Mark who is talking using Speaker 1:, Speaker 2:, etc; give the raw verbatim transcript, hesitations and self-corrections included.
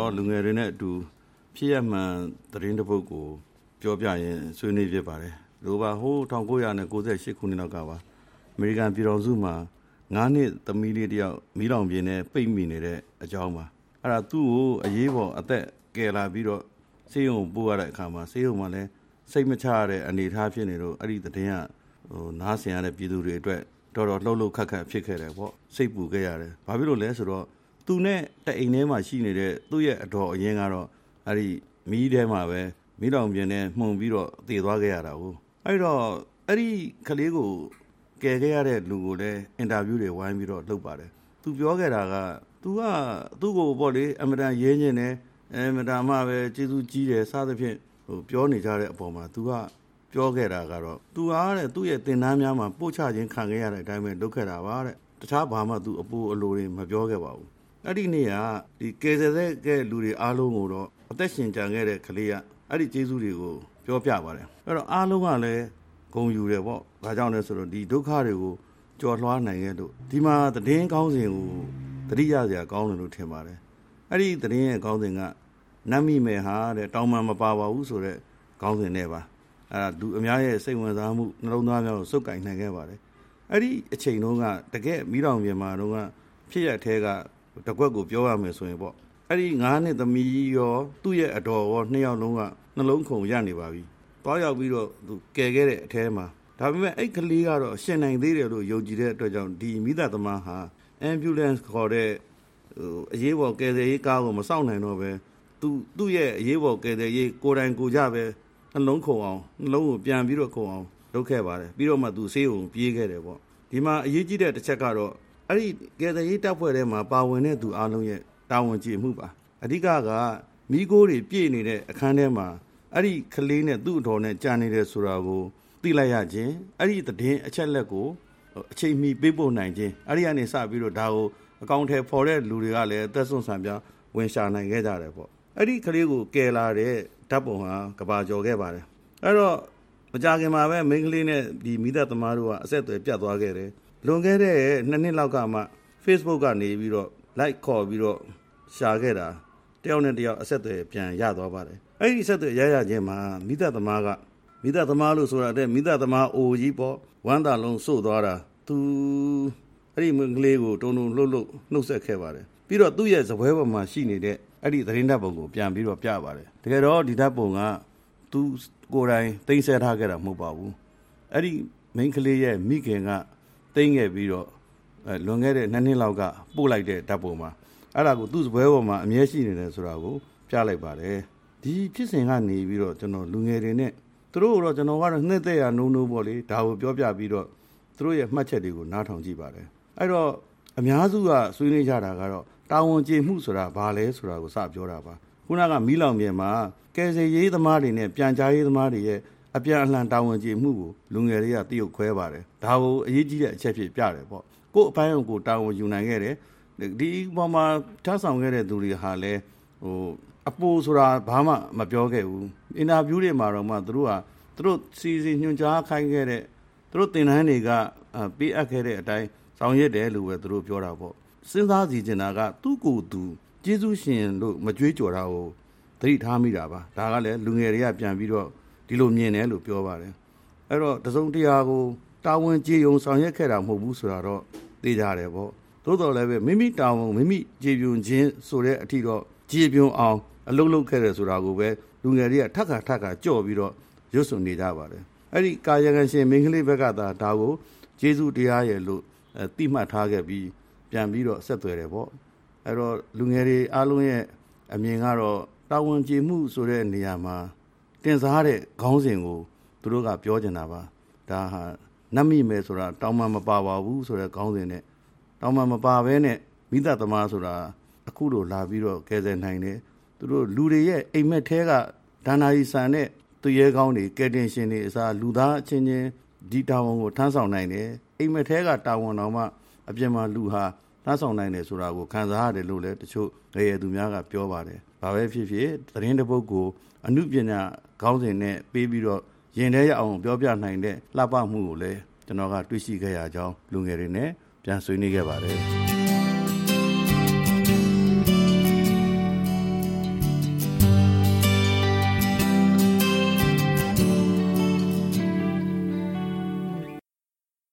Speaker 1: လူငယ်တွေနဲ့အတူဖြစ်ရမှန်သတင်းတစ်ပုဒ်ကိုပြောပြရင်ဆွေးနွေးဖြစ်ပါတယ်လိုပါဟိုး၁၉၉၈ခုနှစ်လောက်ကပါအမေရိကန်ပြည်တော်စုမှာငါးနှစ်သမီးလေးတယောက်မီးလောင်ပြင်းနဲ့ပိတ်မိနေတဲ့အကြောင်းပါအဲ့ဒါသူ့ကိုအရေးပေါ်အသက်ကယ်လာပြီးတော့ဆေးရုံပို့ရတဲ့အခါမှာဆေးရုံမှာလည်းစိတ်မချရတဲ့အနေအထားဖြစ်နေတော့အဲ့ဒီသတင်းကဟိုနားဆင်ရတဲ့ပြည်သူတွေအတွက်တော်တော်လှုပ်လှုပ်ခတ်ခတ်ဖြစ်ခဲ့တယ်ပေါ့စိတ်ပူခဲ့ရတယ်ဘာဖြစ်လို့လဲဆိုတော့သူနဲ့တအိမ်ထဲမှာရှိနေတဲ့သူ့ရဲ့အတော်အရင်ကတော့အဲ့ဒီမီးထဲမှာပဲမီးလောင်ပြင်းနဲ့မှုန်ပြီးတော့တည်သွားခဲ့ရတာကိုအဲ့တော့အဲ့ဒီကလေးကိုကယ်ခဲ့ရတဲ့လူကိုလည်းအင်တာဗျူးတွေဝိုင်းပြီးတော့လုပ်ပါတယ်သူပြောခဲ့တာကသူကသူ့ကိုပေါ့လေအမတန်ရဲညင်းတယ်အမတန်မှပဲကျေးဇူးကြီးတယ်စသဖြင့်ဟိုပြောနေကြတဲ့အပေါ်မှာသူကပြောခဲ့တာကတော့သူအားတဲ့သူ့ရဲ့တင်တန်းများမှာပို့ချခြင်းခံခဲ့ရတဲ့အတိုင်းပဲလုပ်ခဲ့တာပါတဲ့တခြားဘာမှသူအပူအလိုတွေမပြောခဲ့ပါဘူးအဲ့ဒီနေ့ကဒီကယ်ဆယ်တဲ့လူတွေအားလုံးကိုတော့အသက်ရှင်ကြံခဲ့တဲ့ကလေးကအဲ့ဒီကျေးဇူးတွေကိုပြောပြပါတယ်အဲ့တော့အားလုံးကလည်းဂုဏ်ယူတယ်ပေါ့ဒါကြောင့်လဲဆိုတော့ဒီဒုက္ခတွေကိုကြော်လွှားနိုင်ခဲ့လို့ဒီမှာသတင်းကောင်းစဉ်ကိုသတိရစရာကောင်းတယ်လို့ထင်ပါတယ်အဲ့ဒီသတင်းရဲ့ကောင်းစဉ်ကနတ်မိမယ်ဟာတဲ့တောင်းမှမပါပါဘူးဆိုတဲ့ကောင်းစဉ်နဲ့ပါအဲ့ဒါလူအများရဲ့စိတ်ဝင်စားမှုနှလုံးသားများကိုစုပ်ကိုင်နိုင်ခဲ့ပါတယ်အဲ့ဒီအချိန်တုန်းကတကယ်မိတော်ပြင်မှာတုန်းကဖြစ်ရတဲ့ကတကွက်ကိုပြောရမယ်ဆိုရင်ပေါ့အဲ့ဒီငါးနှစ်သမီးရောသူ့ရဲ့အတော်ရောနှစ်ယောက်လုံးကနှလုံးခုန်ရနေပါပြီတွားရောက်ပြီးတော့သူကယ်ခဲ့တဲ့အထဲမှာဒါပေမဲ့အဲ့ကလေးကတော့ရှင်နိုင်သေးတယ်လို့ယုံကြည်တဲ့အတွက်ကြောင့်ဒီမိသားသမားဟာ ambulance ခေါ်တဲ့ဟိုအရေးပေါ်ကယ်ဆယ်ရေးကားကိုမစောင့်နိုင်တော့ပဲသူသူ့ရဲ့အရေးပေါ်ကယ်ဆယ်ရေးကိုယ်တိုင်ကိုကြပဲနှလုံးခုန်အောင်နှလုံးကိုပြန်ပြီးတော့ခုန်အောင်လုပ်ခဲ့ပါတယ်ပြီးတော့မှသူဆေးရုံပြေးခဲ့တယ်ပေါ့ဒီမှာအရေးကြီးတဲ့တစ်ချက်ကတော့အဲ့ဒီကယ်ဆယ်ရေးတပ်ဖွဲ့ထဲမှာပါဝင်တဲ့သူအားလုံးရဲ့တာဝန်ကျေမှုပါအဓိကကမိโก้တွေပြည့်နေတဲ့အခန်းထဲမှာအဲ့ဒီကလေးနဲ့သူ့အတော်နဲ့ကြာနေတယ်ဆိုတာကိုသိလိုက်ရခြင်းအဲ့ဒီသတင်းအချက်လက်ကိုအချိန်မီပေးပို့နိုင်ခြင်းအဲ့ဒီကနေစပြီးတော့ဒါကိုအကောင့်ထဲပေါ်တဲ့လူတွေကလည်းအသက်ဆုံးဆံပြဝင်ရှာနိုင်ခဲ့ကြတယ်ပေါ့အဲ့ဒီကလေးကိုကယ်လာတဲ့ဓာတ်ပုံဟာကဘာကျော်ခဲ့ပါတယ်အဲ့တော့မကြခင်မှာပဲမိန်းကလေးနဲ့ဒီမိသက်သမားတို့ကအဆက်အသွယ်ပြတ်သွားခဲ့တယ်လွန်ခဲ့တဲ့နှစ်နှစ်လောက်ကမှ Facebook ကနေပြီးတော့ like ခေါ်ပြီးတော့ရှာခဲ့တာတယောက်နဲ့တယောက်အဆက်အသွယ်ပြန်ရသွားပါတယ်အဲ့ဒီအဆက်အသွယ်ရရချင်းမှာမိသက်သမားကမိသက်သမားလို့ဆိုတာတဲ့မိသက်သမားအိုကြီးပေါ့ဝမ်းသာလုံးစို့သွားတာသူအဲ့ဒီမိန်းကလေးကိုတုံတုံလှုပ်လှုပ်နှုတ်ဆက်ခဲ့ပါတယ်ပြီးတော့သူ့ရဲ့ဇပွဲပေါ်မှာရှိနေတဲ့အဲ့ဒီသတင်းဓာတ်ပုံကိုပြန်ပြီးတော့ပြပါတယ်တကယ်တော့ဒီဓာတ်ပုံကသူကိုယ်တိုင်သိမ်းဆည်းထားခဲ့တာမဟုတ်ပါဘူးအဲ့ဒီမိန်းကလေးရဲ့မိခင်ကသိမ်းခဲ့ပြီးတော့လွန်ခဲ့တဲ့နှစ်နှစ်လောက်ကပို့လိုက်တဲ့ဓာတ်ပုံမှာအဲ့ဒါကိုသူ့ဇပွဲပေါ်မှာအမြဲရှိနေတယ်ဆိုတာကိုပြလိုက်ပါတယ်ဒီဖြစ်စဉ်ကနေပြီးတော့ကျွန်တော်လူငယ်တွေနဲ့သူတို့တော့ကျွန်တော်ကတော့နှစ်သက်ရနိုးနိုးပေါ့လေဒါကိုပြောပြပြီးတော့သူတို့ရဲ့မှတ်ချက်တွေကိုနားထောင်ကြည့်ပါတယ်အဲ့တော့အများစုကဆွေးနွေးကြတာကတော့တာဝန်ကျေမှုဆိုတာဘာလဲဆိုတာကိုစပြောတာပါခုနကမီးလောင်ပြင်မှာကယ်ဆယ်ရေးသမားတွေနဲ့ပြန်ကြားရေးသမားတွေရဲ့အပြန်အလှန်တာဝန်ကျေမှုကိုလူငယ်တွေကတရုပ်ခွဲပါတယ်ဒါကိုအရေးကြီးတဲ့အချက်ဖြစ်ပြတယ်ပေါ့ကို့အပိုင်းကိုတာဝန်ယူနိုင်ခဲ့တယ်ဒီပေါ်မှာထားဆောင်ခဲ့တဲ့သူတွေဟာလဲဟိုအပူဆိုတာဘာမှမပြောခဲ့ဘူးအင်တာဗျူးတွေမှာတော့မှသူတို့ကသူတို့စီစီညွှန်ကြားခိုင်းခဲ့တဲ့သူတို့သင်တန်းတွေကပေးအပ်ခဲ့တဲ့အတိုင်းဆောင်ရွက်တယ်လို့ပဲသူတို့ပြောတာပေါ့စဉ်းစားစီချင်တာကသူ့ကိုယ်သူကျေးဇူးရှင်လို့မကြွေးကြော်တာကိုသတိထားမိတာပါဒါကလည်းလူငယ်တွေကပြန်ပြီးတော့ဒီလိုမြင်တယ်လို့ပြောပါတယ်အဲ့တော့တစုံတရာကိုတာဝန်ကျေယုံဆောင်ရွက်ခဲ့တာမဟုတ်ဘူးဆိုတာတော့သိကြတယ်ပေါ့သို့တော်လည်းပဲမိမိတာဝန်မိမိကျေပြွန်ခြင်းဆိုတဲ့အထိတော့ကျေပြွန်အောင်အလုပ်လုပ်ခဲ့တယ်ဆိုတာကိုပဲလူငယ်တွေကထပ်ခါထပ်ခါကြော့ပြီးတော့ရွတ်စွန်နေကြပါတယ်အဲ့ဒီကာယကံရှင်မင်းကလေးဘက်ကသာဒါကိုကျေးဇူးတရားရဲ့လို့တိမှတ်ထားခဲ့ပြီးပြန်ပြီးတော့ဆက်သွယ်တယ်ပေါ့အဲ့တော့လူငယ်တွေအားလုံးရဲ့အမြင်ကတော့တာဝန်ကျေမှုဆိုတဲ့နေရာမှာတင်စားတဲ့ခေါင်းစဉ်ကိုသူတို့ကပြောချင်တာပါဒါဟာနတ်မိမယ်ဆိုတာတောင်းမှမပါပါဘူးဆိုတဲ့ခေါင်းစဉ်နဲ့တောင်းမှမပါဘဲနဲ့မိသားသမားဆိုတာအခုလိုလာပြီးတော့ကယ်ဆယ်နိုင်တယ်သူတို့လူတွေရဲ့အိမ်မက်ထဲကဒါနာရီဆန်တဲ့သူရဲကောင်းတွေကယ်တင်ရှင်တွေအစားလူသားအချင်းချင်းဒီတာဝန်ကိုထမ်းဆောင်နိုင်တယ်အိမ်မက်ထဲကတာဝန်တော်မှအပြင်မှာလူဟာထမ်းဆောင်နိုင်တယ်ဆိုတာကိုခံစားရတယ်လို့လည်းတချို့ငယ်ရသူများကပြောပါတယ်ဘာပဲဖြစ်ဖြစ်သတင်းတစ်ပုဒ်ကိုအမှုပညာခေါင်းစဉ်နဲ့ပေးပြီးတော့ရင်ထဲရအောင်ပြောပြနိုင်တဲ့လှပမှုကိုလည်းကျွန်တော်ကတွေ့ရှိခဲ့ရကြောင်းလူငယ်တွေနဲ့ပြန်ဆွေးနွေးခဲ့ပါတယ်